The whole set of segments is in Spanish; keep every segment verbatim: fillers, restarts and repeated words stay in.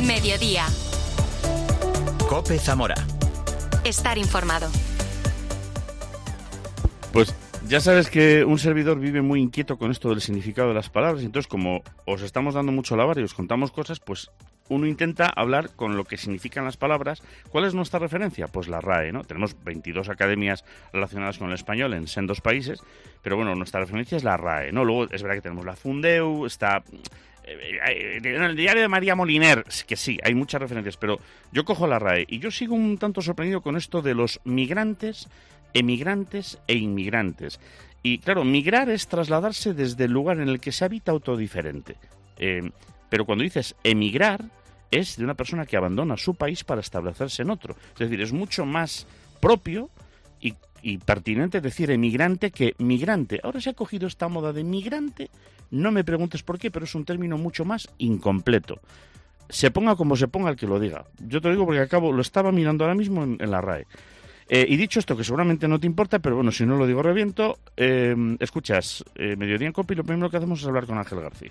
Mediodía. COPE Zamora. Estar informado. Pues ya sabes que un servidor vive muy inquieto con esto del significado de las palabras, entonces como os estamos dando mucho la vara y os contamos cosas, pues uno intenta hablar con lo que significan las palabras. ¿Cuál es nuestra referencia? Pues la RAE, ¿no? Tenemos veintidós academias relacionadas con el español en sendos países, pero bueno, nuestra referencia es la RAE, ¿no? Luego es verdad que tenemos la Fundeu, está en el diario de María Moliner, que sí, hay muchas referencias, pero yo cojo la RAE y yo sigo un tanto sorprendido con esto de los migrantes, emigrantes e inmigrantes. Y claro, migrar es trasladarse desde el lugar en el que se habita a otro diferente. Eh, pero cuando dices emigrar, es de una persona que abandona su país para establecerse en otro. Es decir, es mucho más propio y, y pertinente decir emigrante que migrante. Ahora se ha cogido esta moda de migrante, no me preguntes por qué, pero es un término mucho más incompleto. Se ponga como se ponga el que lo diga. Yo te lo digo porque acabo, lo estaba mirando ahora mismo en, en la RAE. Eh, y dicho esto, que seguramente no te importa, pero bueno, si no lo digo reviento, eh, escuchas eh, Mediodía en COPE y lo primero que hacemos es hablar con Ángel García.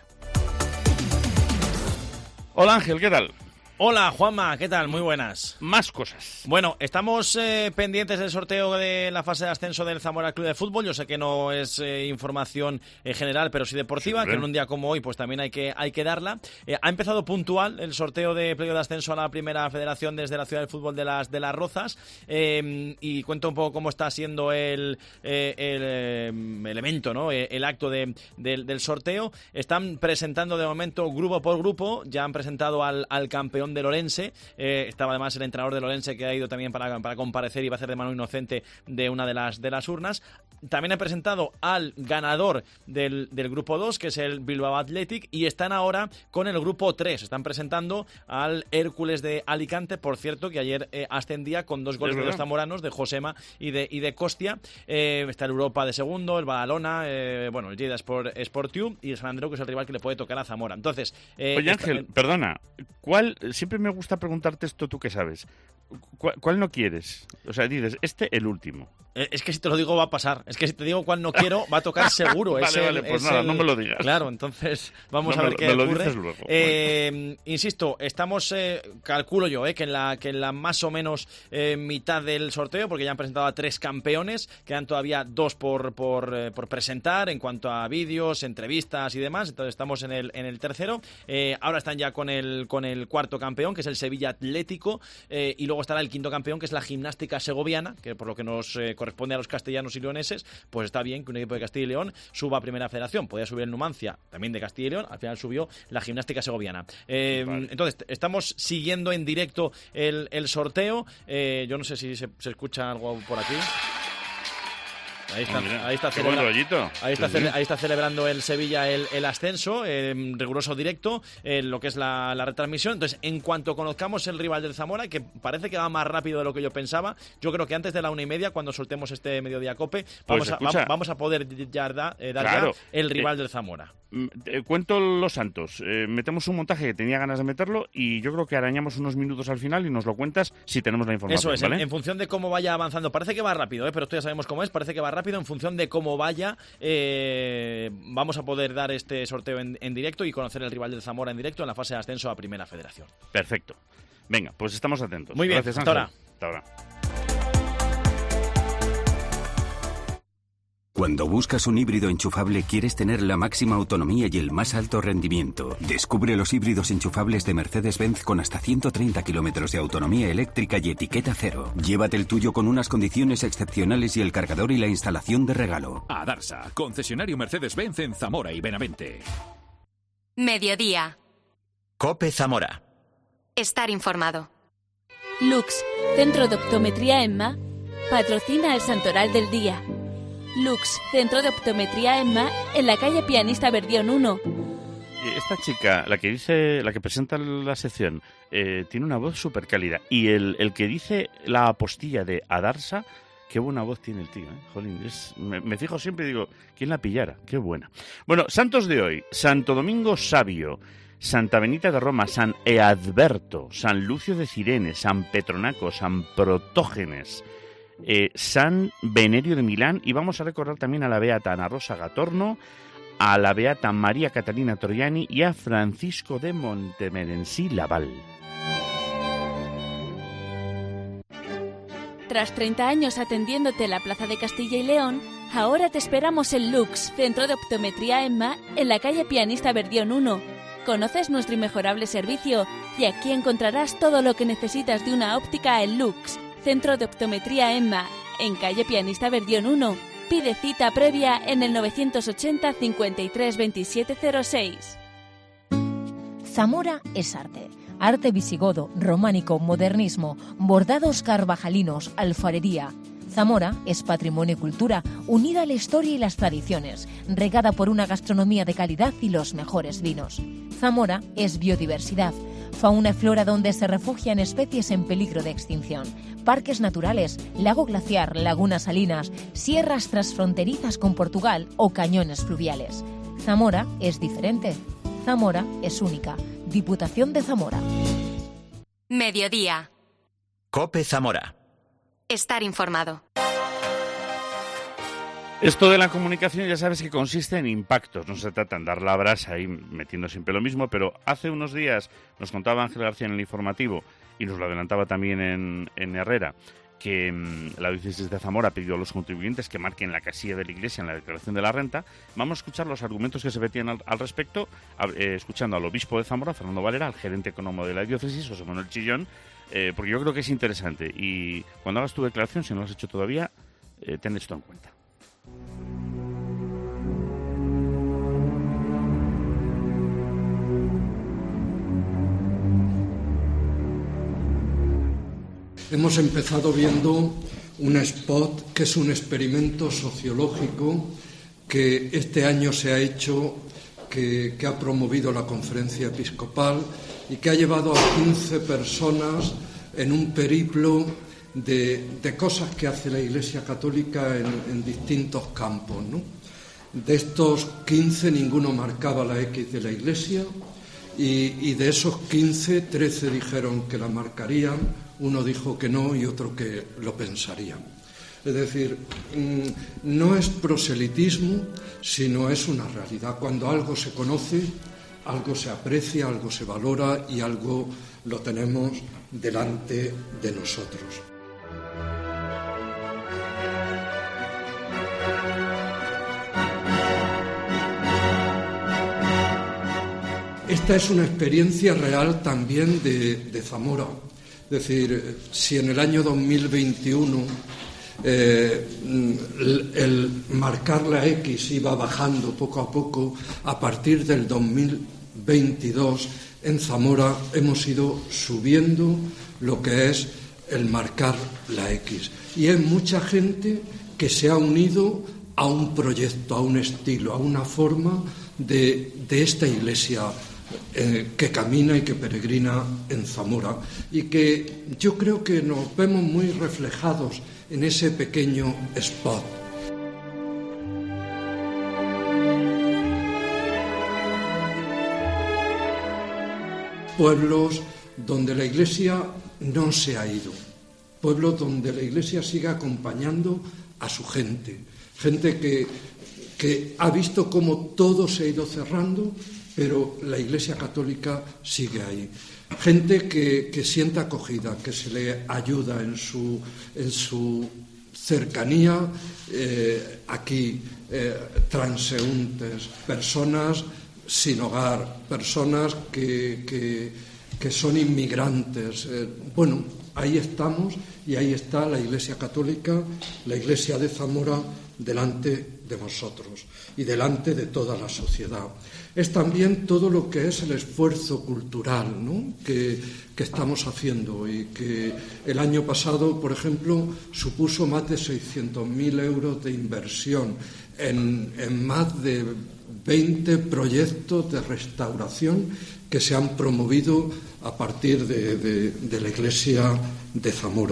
Hola Ángel, ¿qué tal? Hola Juanma, ¿qué tal? Muy buenas. Más cosas. Bueno, estamos eh, pendientes del sorteo de la fase de ascenso del Zamora Club de Fútbol. Yo sé que no es eh, información eh, general, pero sí deportiva, sí, que en un día como hoy pues también hay que hay que darla. Eh, ha empezado puntual el sorteo de playoff de ascenso a la primera federación desde la Ciudad del Fútbol de las de las Rozas, eh, y cuento un poco cómo está siendo el, eh, el, eh, el evento, ¿no? Eh, el acto de, de, del sorteo. Están presentando de momento grupo por grupo, ya han presentado al, al campeón de Lorense, eh, estaba además el entrenador de Lorense que ha ido también para, para comparecer y va a hacer de mano inocente de una de las de las urnas. También he presentado al ganador del, del grupo dos, que es el Bilbao Athletic, y están ahora con el grupo tres. Están presentando al Hércules de Alicante, por cierto, que ayer eh, ascendía con dos goles de los zamoranos, de Josema y de, y de Costia. Eh, está el Europa de segundo, el Badalona, eh, bueno, el Lleida Sport, Sport Tube y el San Andreu, que es el rival que le puede tocar a Zamora. Entonces, eh, Oye Ángel, esta, perdona, ¿cuál? Siempre me gusta preguntarte esto, tú que sabes. ¿Cuál, ¿Cuál no quieres? O sea, dices, este el último. Eh, es que si te lo digo va a pasar. Es que si te digo cuál no quiero, va a tocar seguro. Vale, es el, vale, pues es nada, el... no me lo digas. Claro, entonces vamos no a ver me, qué me ocurre. lo dices luego. Eh, bueno. Insisto, estamos, eh, calculo yo, eh, que en la que en la más o menos eh, mitad del sorteo, porque ya han presentado a tres campeones, quedan todavía dos por por, eh, por presentar en cuanto a vídeos, entrevistas y demás. Entonces estamos en el en el tercero. Eh, ahora están ya con el con el cuarto campeón, que es el Sevilla Atlético, eh, y luego estará el quinto campeón, que es la Gimnástica Segoviana, que por lo que nos eh, corresponde a los castellanos y leoneses, pues está bien que un equipo de Castilla y León suba a Primera Federación. Podía subir el Numancia, también de Castilla y León, al final subió la Gimnástica Segoviana. Eh, vale. Entonces, estamos siguiendo en directo el, el sorteo. Eh, yo no sé si se, se escucha algo por aquí. Ahí está, ahí, está celebra... ahí, está cele... ahí está celebrando el Sevilla el, el ascenso, eh, riguroso directo, eh, lo que es la, la retransmisión. Entonces, en cuanto conozcamos el rival del Zamora, que parece que va más rápido de lo que yo pensaba, yo creo que antes de la una y media, cuando soltemos este Mediodía Cope, vamos, pues a, vamos a poder ya da, eh, dar claro. ya el rival eh, del Zamora. Eh, cuento los santos. Eh, metemos un montaje que tenía ganas de meterlo y yo creo que arañamos unos minutos al final y nos lo cuentas si tenemos la información. Eso es, ¿vale? en, en función de cómo vaya avanzando. Parece que va rápido, ¿eh? Pero esto ya sabemos cómo es. Parece que va rápido. En función de cómo vaya, eh, vamos a poder dar este sorteo en, en directo y conocer el rival del Zamora en directo en la fase de ascenso a Primera Federación. Perfecto. Venga, pues estamos atentos. Muy bien, Gracias, hasta Ángel. ahora. Hasta ahora. Cuando buscas un híbrido enchufable, quieres tener la máxima autonomía y el más alto rendimiento. Descubre los híbridos enchufables de Mercedes-Benz con hasta ciento treinta kilómetros de autonomía eléctrica y etiqueta cero. Llévate el tuyo con unas condiciones excepcionales y el cargador y la instalación de regalo. Adarsa, concesionario Mercedes-Benz en Zamora y Benavente. Mediodía. COPE Zamora. Estar informado. Lux, Centro de Optometría EMMA, patrocina el Santoral del Día. Lux, Centro de Optometría EMMA, en la calle Pianista Verdión uno. Esta chica, la que dice, la que presenta la sección, eh, tiene una voz súper cálida. Y el, el que dice la apostilla de Adarsa, qué buena voz tiene el tío, ¿eh? Jolín, es, me, me fijo siempre y digo, ¿quién la pillara? Qué buena. Bueno, santos de hoy: Santo Domingo Sabio, Santa Benita de Roma, San Eadberto, San Lucio de Cirene, San Petronaco, San Protógenes, Eh, San Venerio de Milán, y vamos a recordar también a la beata Ana Rosa Gatorno, a la beata María Catalina Troiani y a Francisco de Montemerensí Laval. Tras treinta años atendiéndote en la Plaza de Castilla y León, ahora te esperamos en Lux, Centro de Optometría Emma, en la calle Pianista Verdión uno. Conoces nuestro inmejorable servicio y aquí encontrarás todo lo que necesitas de una óptica en Lux, Centro de Optometría Emma, en calle Pianista Verdión uno. Pide cita previa en el novecientos ochenta, cincuenta y tres, veintisiete cero seis. Zamora es arte. Arte visigodo, románico, modernismo, bordados carvajalinos, alfarería. Zamora es patrimonio y cultura, unida a la historia y las tradiciones, regada por una gastronomía de calidad y los mejores vinos. Zamora es biodiversidad, fauna y flora donde se refugian especies en peligro de extinción, parques naturales, lago glaciar, lagunas salinas, sierras transfronterizas con Portugal o cañones fluviales. Zamora es diferente. Zamora es única. Diputación de Zamora. Mediodía. COPE Zamora. Estar informado. Esto de la comunicación ya sabes que consiste en impactos, no se trata en dar la brasa ahí metiendo siempre lo mismo, pero hace unos días nos contaba Ángel García en el informativo y nos lo adelantaba también en, en Herrera, que mmm, la diócesis de Zamora ha pedido a los contribuyentes que marquen la casilla de la Iglesia en la declaración de la renta. Vamos a escuchar los argumentos que se vertían al, al respecto, a, eh, escuchando al obispo de Zamora, Fernando Valera, al gerente económico de la diócesis, José Manuel Chillón, eh, porque yo creo que es interesante y cuando hagas tu declaración, si no lo has hecho todavía, eh, ten esto en cuenta. Hemos empezado viendo un spot que es un experimento sociológico que este año se ha hecho, que, que ha promovido la Conferencia Episcopal y que ha llevado a quince personas en un periplo de, de cosas que hace la Iglesia Católica en, en distintos campos, ¿no? De estos quince, ninguno marcaba la X de la Iglesia y, y de esos quince, trece dijeron que la marcarían, uno dijo que no y otro que lo pensarían. Es decir, no es proselitismo, sino es una realidad. Cuando algo se conoce, algo se aprecia, algo se valora y algo lo tenemos delante de nosotros. Esta es una experiencia real también de, de Zamora. Es decir, si en el año dos mil veintiuno eh, el, el marcar la X iba bajando poco a poco, a partir del dos mil veintidós en Zamora hemos ido subiendo lo que es el marcar la X. Y hay mucha gente que se ha unido a un proyecto, a un estilo, a una forma de, de esta iglesia Eh, que camina y que peregrina en Zamora y que yo creo que nos vemos muy reflejados en ese pequeño spot. Pueblos donde la Iglesia no se ha ido, pueblos donde la Iglesia sigue acompañando a su gente, gente que, que ha visto cómo todo se ha ido cerrando, pero la Iglesia Católica sigue ahí. Gente que, que siente acogida, que se le ayuda en su, en su cercanía, eh, aquí, eh, transeúntes, personas sin hogar, personas que, que, que son inmigrantes. Eh, bueno, ahí estamos y ahí está la Iglesia Católica, la Iglesia de Zamora, delante de vosotros y delante de toda la sociedad. Es también todo lo que es el esfuerzo cultural, ¿no?, que, que estamos haciendo y que el año pasado, por ejemplo, supuso más de seiscientos mil euros de inversión en, en más de veinte proyectos de restauración que se han promovido a partir de, de, de la Iglesia de Zamora.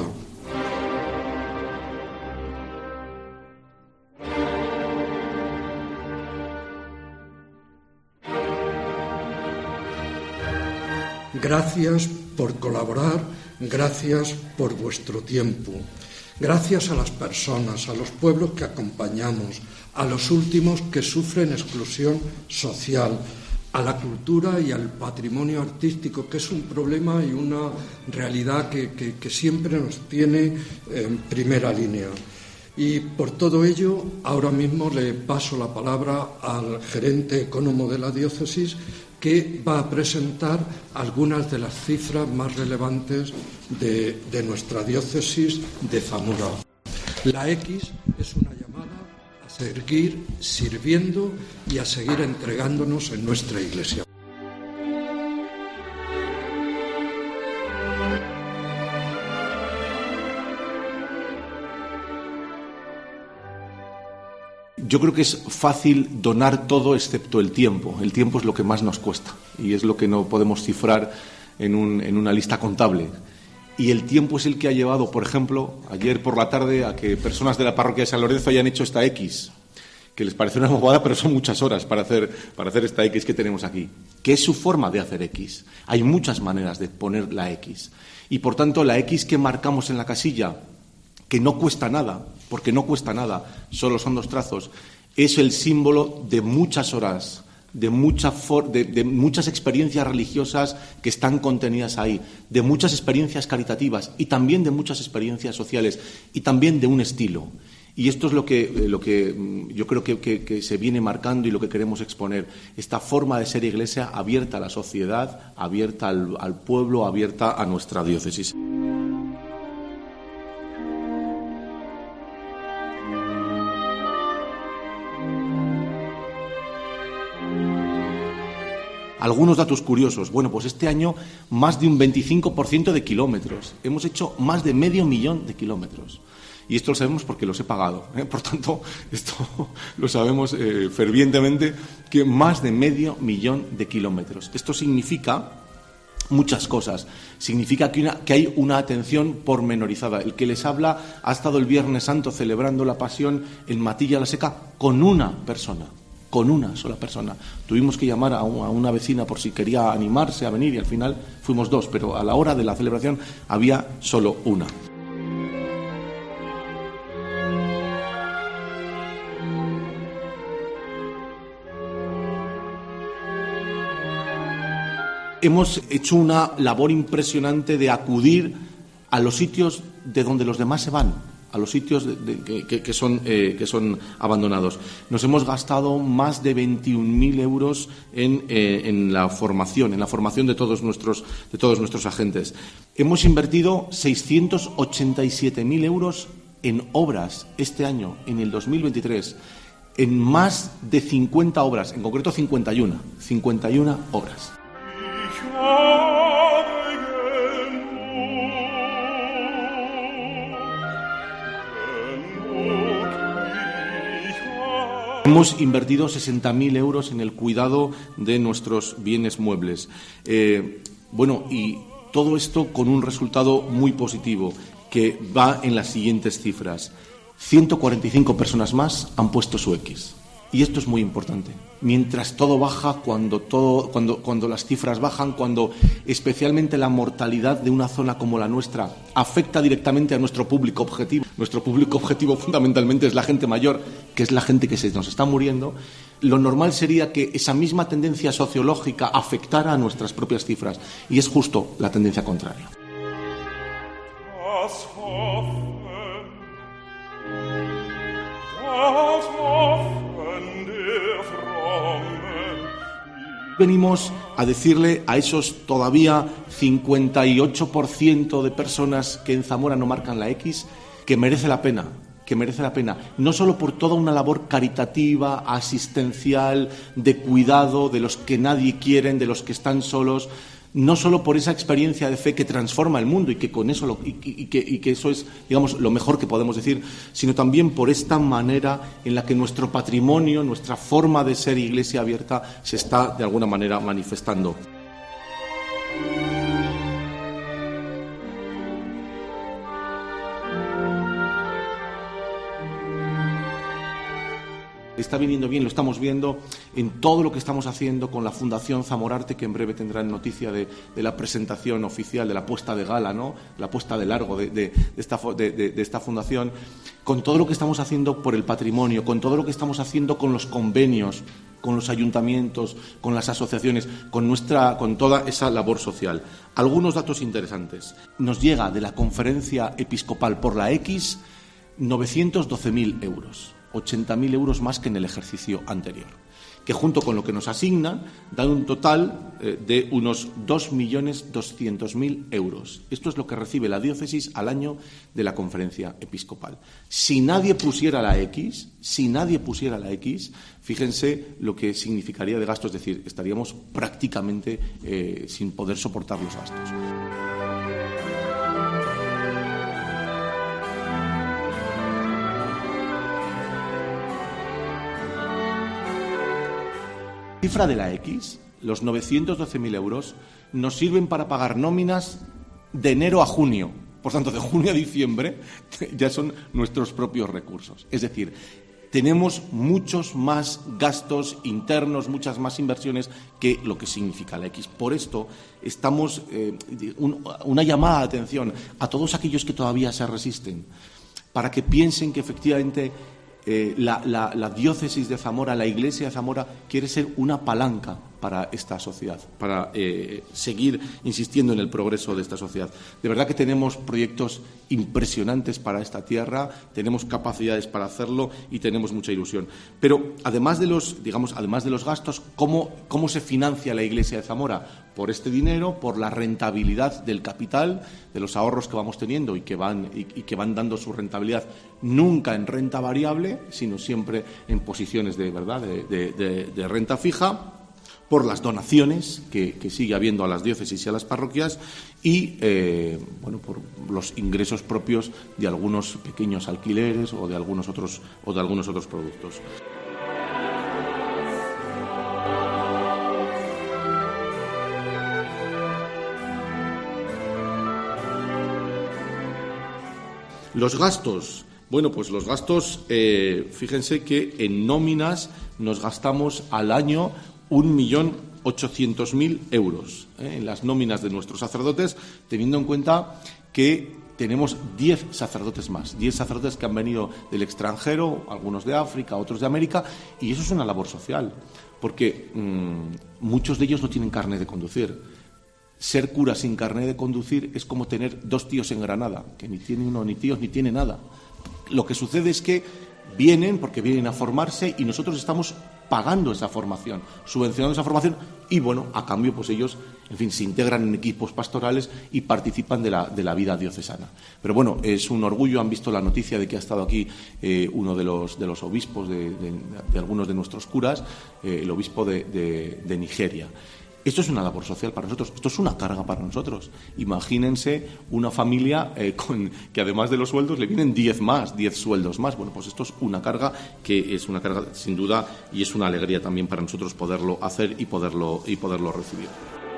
Gracias por colaborar, gracias por vuestro tiempo. Gracias a las personas, a los pueblos que acompañamos, a los últimos que sufren exclusión social, a la cultura y al patrimonio artístico, que es un problema y una realidad que, que, que siempre nos tiene en primera línea. Y por todo ello, ahora mismo le paso la palabra al gerente económico de la diócesis, que va a presentar algunas de las cifras más relevantes de, de nuestra diócesis de Zamora. La X es una llamada a seguir sirviendo y a seguir entregándonos en nuestra iglesia. Yo creo que es fácil donar todo excepto el tiempo. El tiempo es lo que más nos cuesta y es lo que no podemos cifrar en, un, en una lista contable. Y el tiempo es el que ha llevado, por ejemplo, ayer por la tarde a que personas de la parroquia de San Lorenzo hayan hecho esta X, que les parece una bobada, pero son muchas horas para hacer, para hacer esta X que tenemos aquí. ¿Qué es su forma de hacer X? Hay muchas maneras de poner la X. Y, por tanto, la X que marcamos en la casilla, que no cuesta nada, porque no cuesta nada, solo son dos trazos, es el símbolo de muchas horas, de, mucha for, de, de muchas experiencias religiosas que están contenidas ahí, de muchas experiencias caritativas y también de muchas experiencias sociales y también de un estilo. Y esto es lo que, lo que yo creo que, que, que se viene marcando y lo que queremos exponer, esta forma de ser iglesia abierta a la sociedad, abierta al, al pueblo, abierta a nuestra diócesis. Algunos datos curiosos. Bueno, pues este año más de un veinticinco por ciento de kilómetros. Hemos hecho más de medio millón de kilómetros. Y esto lo sabemos porque los he pagado, ¿eh? Por tanto, esto lo sabemos eh, fervientemente, que más de medio millón de kilómetros. Esto significa muchas cosas. Significa que, una, que hay una atención pormenorizada. El que les habla ha estado el Viernes Santo celebrando la Pasión en Matilla la Seca con una persona. Con una sola persona. Tuvimos que llamar a una vecina por si quería animarse a venir y al final fuimos dos, pero a la hora de la celebración había solo una. Hemos hecho una labor impresionante de acudir a los sitios de donde los demás se van, a los sitios de, de, que, que, son, eh, que son abandonados. Nos hemos gastado más de veintiún mil euros en, eh, en la formación, en la formación de todos nuestros, de todos nuestros agentes. Hemos invertido seiscientos ochenta y siete mil euros en obras este año, en el dos mil veintitrés, en más de cincuenta obras, en concreto cincuenta y una, cincuenta y una obras. Hemos invertido sesenta mil euros en el cuidado de nuestros bienes muebles. Eh, bueno, y todo esto con un resultado muy positivo, que va en las siguientes cifras. ciento cuarenta y cinco personas más han puesto su X. Y esto es muy importante. Mientras todo baja, cuando, todo, cuando, cuando las cifras bajan, cuando especialmente la mortalidad de una zona como la nuestra afecta directamente a nuestro público objetivo. Nuestro público objetivo fundamentalmente es la gente mayor, que es la gente que se nos está muriendo. Lo normal sería que esa misma tendencia sociológica afectara a nuestras propias cifras. Y es justo la tendencia contraria. Venimos a decirle a esos todavía cincuenta y ocho por ciento de personas que en Zamora no marcan la X que merece la pena, que merece la pena, no solo por toda una labor caritativa, asistencial, de cuidado de los que nadie quieren, de los que están solos, no solo por esa experiencia de fe que transforma el mundo y que con eso lo, y, y, que, y que eso es, digamos, lo mejor que podemos decir, sino también por esta manera en la que nuestro patrimonio, nuestra forma de ser iglesia abierta se está de alguna manera manifestando. Está viniendo bien, lo estamos viendo en todo lo que estamos haciendo con la Fundación Zamorarte, que en breve tendrán noticia de, de la presentación oficial, de la puesta de gala, ¿no? La puesta de largo de, de, de, esta, de, de, de esta fundación, con todo lo que estamos haciendo por el patrimonio, con todo lo que estamos haciendo con los convenios, con los ayuntamientos, con las asociaciones, con, nuestra, con toda esa labor social. Algunos datos interesantes. Nos llega de la Conferencia Episcopal por la X novecientos doce mil euros. ochenta mil euros más que en el ejercicio anterior, que junto con lo que nos asignan dan un total eh, de unos dos millones doscientos mil euros. Esto es lo que recibe la diócesis al año de la Conferencia Episcopal. Si nadie pusiera la X, si nadie pusiera la X, fíjense lo que significaría de gasto, es decir, estaríamos prácticamente eh, sin poder soportar los gastos. La cifra de la X, los novecientos doce mil euros, nos sirven para pagar nóminas de enero a junio. Por tanto, de junio a diciembre ya son nuestros propios recursos. Es decir, tenemos muchos más gastos internos, muchas más inversiones que lo que significa la X. Por esto, estamos eh, un, una llamada de atención a todos aquellos que todavía se resisten, para que piensen que efectivamente Eh, la, la, la diócesis de Zamora, la Iglesia de Zamora, quiere ser una palanca para esta sociedad, para eh, seguir insistiendo en el progreso de esta sociedad. De verdad que tenemos proyectos impresionantes para esta tierra, tenemos capacidades para hacerlo y tenemos mucha ilusión. Pero además de los, digamos, además de los gastos, ¿cómo, cómo se financia la Iglesia de Zamora? Por este dinero, por la rentabilidad del capital, de los ahorros que vamos teniendo y que van, y, y que van dando su rentabilidad, nunca en renta variable, sino siempre en posiciones de, ¿verdad? de, de, de, de renta fija, por las donaciones que, que sigue habiendo a las diócesis y a las parroquias y eh, bueno, por los ingresos propios de algunos pequeños alquileres o de algunos otros, o de algunos otros productos. Los gastos. Bueno, pues los gastos, eh, fíjense que en nóminas nos gastamos al año un millón ochocientos mil euros ¿eh? en las nóminas de nuestros sacerdotes, teniendo en cuenta que tenemos diez sacerdotes más, diez sacerdotes que han venido del extranjero, algunos de África, otros de América, y eso es una labor social, porque mmm, muchos de ellos no tienen carnet de conducir. Ser cura sin carnet de conducir es como tener dos tíos en Granada, que ni tiene uno ni tíos ni tiene nada. Lo que sucede es que vienen porque vienen a formarse y nosotros estamos pagando esa formación, subvencionando esa formación y, bueno, a cambio, pues ellos, en fin, se integran en equipos pastorales y participan de la, de la vida diocesana. Pero, bueno, es un orgullo. Han visto la noticia de que ha estado aquí eh, uno de los, de los obispos de, de, de algunos de nuestros curas, eh, el obispo de, de, de Nigeria. Esto es una labor social para nosotros, esto es una carga para nosotros. Imagínense una familia eh, con, que además de los sueldos le vienen diez más, diez sueldos más. Bueno, pues esto es una carga que es una carga sin duda y es una alegría también para nosotros poderlo hacer y poderlo, y poderlo recibir.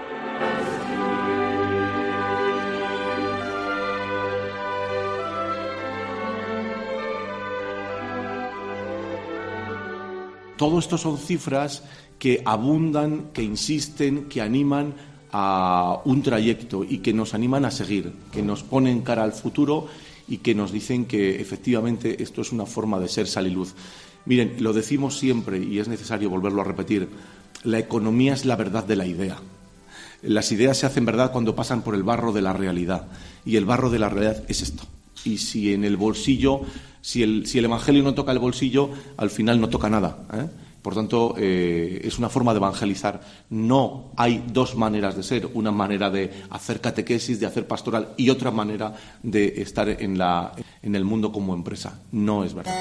Todo esto son cifras que abundan, que insisten, que animan a un trayecto y que nos animan a seguir, que nos ponen cara al futuro y que nos dicen que efectivamente esto es una forma de ser, sal y luz. Miren, lo decimos siempre y es necesario volverlo a repetir, la economía es la verdad de la idea. Las ideas se hacen verdad cuando pasan por el barro de la realidad y el barro de la realidad es esto. Y si en el bolsillo, si el, si el Evangelio no toca el bolsillo, al final no toca nada, ¿eh? Por tanto, eh, es una forma de evangelizar. No hay dos maneras de ser, una manera de hacer catequesis, de hacer pastoral y otra manera de estar en, la, en el mundo como empresa. No es verdad.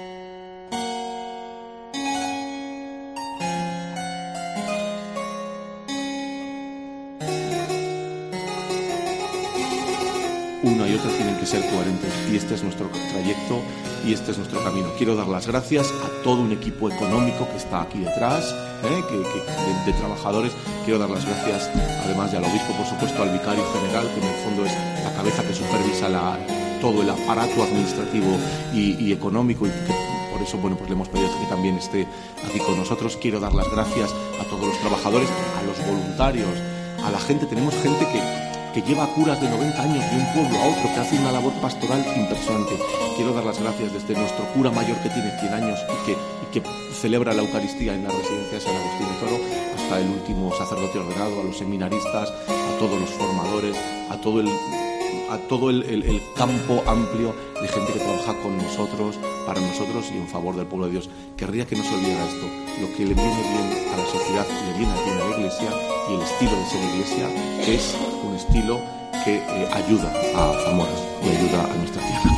Una y otra tienen que ser coherentes y este es nuestro trayecto y este es nuestro camino. Quiero dar las gracias a todo un equipo económico que está aquí detrás, ¿eh? que, que, de, de trabajadores. Quiero dar las gracias además al obispo, por supuesto, al vicario general, que en el fondo es la cabeza que supervisa la, todo el aparato administrativo y, y económico y que, por eso, bueno, pues le hemos pedido que también esté aquí con nosotros. Quiero dar las gracias a todos los trabajadores, a los voluntarios, a la gente. Tenemos gente que, que lleva curas de noventa años de un pueblo a otro, que hace una labor pastoral impresionante. Quiero dar las gracias desde nuestro cura mayor, que tiene cien años y que, y que celebra la Eucaristía en la residencia de San Agustín de Toro, hasta el último sacerdote ordenado, a los seminaristas, a todos los formadores, a todo el, a todo el, el, el campo amplio de gente que trabaja con nosotros, para nosotros y en favor del pueblo de Dios. Querría que no se olvidara esto. Lo que le viene bien a la sociedad le viene bien a la Iglesia, y el estilo de ser Iglesia es un estilo que eh, ayuda a Zamora y ayuda a nuestra tierra.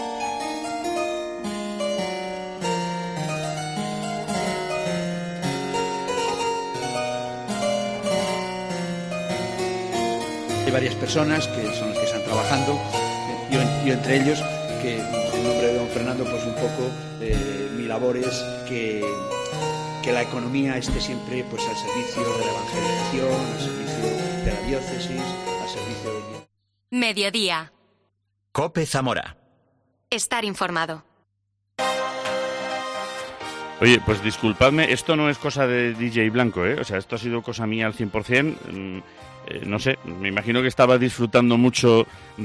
Hay varias personas que son las que están trabajando, eh, yo, yo entre ellos, que en nombre de don Fernando, pues un poco eh, mi labor es que, que la economía esté siempre pues al servicio de la evangelización, al servicio de la diócesis, al servicio de... Mediodía. COPE Zamora. Estar informado. Oye, pues disculpadme, esto no es cosa de D J Blanco, ¿eh? O sea, esto ha sido cosa mía al cien por ciento. Eh, no sé, me imagino que estaba disfrutando mucho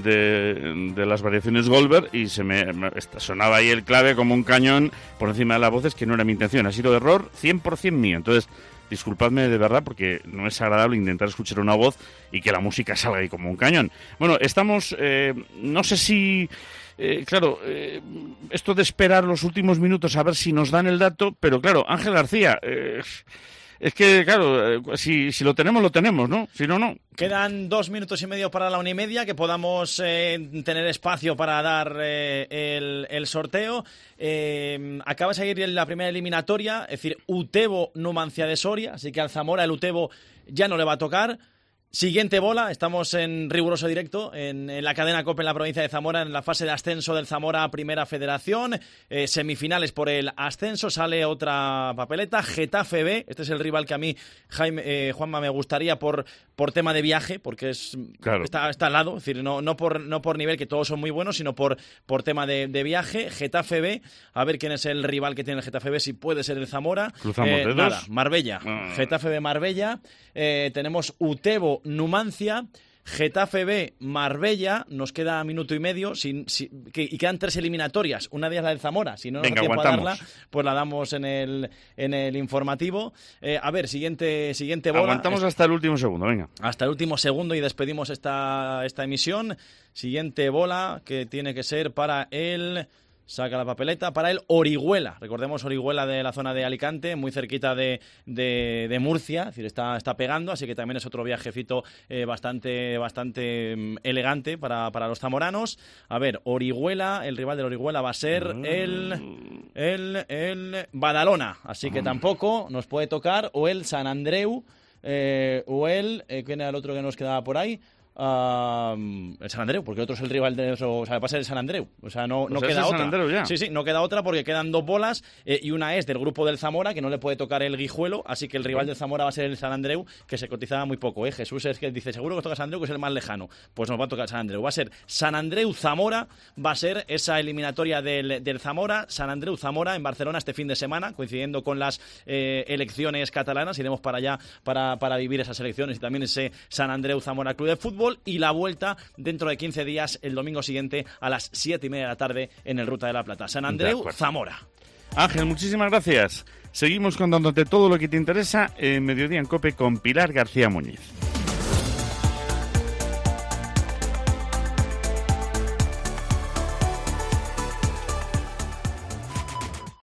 de, de las variaciones Goldberg y se me, me sonaba ahí el clave como un cañón por encima de las voces, que no era mi intención. Ha sido error cien por ciento mío. Entonces, disculpadme de verdad, porque no es agradable intentar escuchar una voz y que la música salga ahí como un cañón. Bueno, estamos, eh, no sé si... Eh, claro, eh, esto de esperar los últimos minutos a ver si nos dan el dato, pero claro, Ángel García, eh, es que, claro, eh, si, si lo tenemos, lo tenemos, ¿no? Si no, no. Quedan dos minutos y medio para la una y media, que podamos eh, tener espacio para dar eh, el, el sorteo. Eh, acaba de seguir la primera eliminatoria, es decir, Utebo Numancia de Soria, así que al Zamora el Utebo ya no le va a tocar. Siguiente bola, estamos en riguroso directo en, en la cadena COPE en la provincia de Zamora, en la fase de ascenso del Zamora a Primera Federación, eh, semifinales por el ascenso, sale otra papeleta, Getafe B, este es el rival que a mí, Jaime, eh, Juanma, me gustaría por, por tema de viaje, porque es claro. está, está al lado, es decir, no, no, por, no por nivel, que todos son muy buenos, sino por, por tema de, de viaje. Getafe B, a ver quién es el rival que tiene el Getafe B, si puede ser el Zamora. Cruzamos eh, dedos. Nada, Marbella, ah. Getafe B Marbella, eh, tenemos Utebo Numancia, Getafe B, Marbella, nos queda minuto y medio sin, sin, que, y quedan tres eliminatorias, una de ellas la del Zamora, si no nos da tiempo a darla, pues la damos en el, en el informativo. Eh, a ver, siguiente, siguiente bola. Aguantamos es, hasta el último segundo, venga. Hasta el último segundo y despedimos esta, esta emisión. Siguiente bola, que tiene que ser para el... Saca la papeleta para el Orihuela. Recordemos, Orihuela de la zona de Alicante, muy cerquita de, de, de Murcia, es decir, está, está pegando, así que también es otro viajecito eh, bastante, bastante um, elegante para, para los zamoranos. A ver, Orihuela, el rival del Orihuela va a ser mm. el, el, el Badalona, así que mm. tampoco nos puede tocar, o el San Andreu, eh, o el, eh, ¿quién era el otro que nos quedaba por ahí? Uh, el San Andreu, porque el otro es el rival de eso, o sea, va a ser el San Andreu, o sea, no, no pues queda otra. San Andreu ya. Sí, sí, no queda otra porque quedan dos bolas eh, y una es del grupo del Zamora, que no le puede tocar el Guijuelo, así que el rival del Zamora va a ser el San Andreu, que se cotizaba muy poco, ¿eh? Jesús es que dice, seguro que toca San Andreu, que es el más lejano, pues nos va a tocar San Andreu, va a ser San Andreu Zamora, va a ser esa eliminatoria del, del Zamora, San Andreu Zamora en Barcelona este fin de semana, coincidiendo con las eh, elecciones catalanas, iremos para allá para, para vivir esas elecciones y también ese San Andreu Zamora Club de Fútbol, y la vuelta dentro de quince días, el domingo siguiente a las siete y media de la tarde en el Ruta de la Plata. San Andreu, Zamora. Ángel, muchísimas gracias. Seguimos contándote todo lo que te interesa en Mediodía en COPE con Pilar García Muñiz.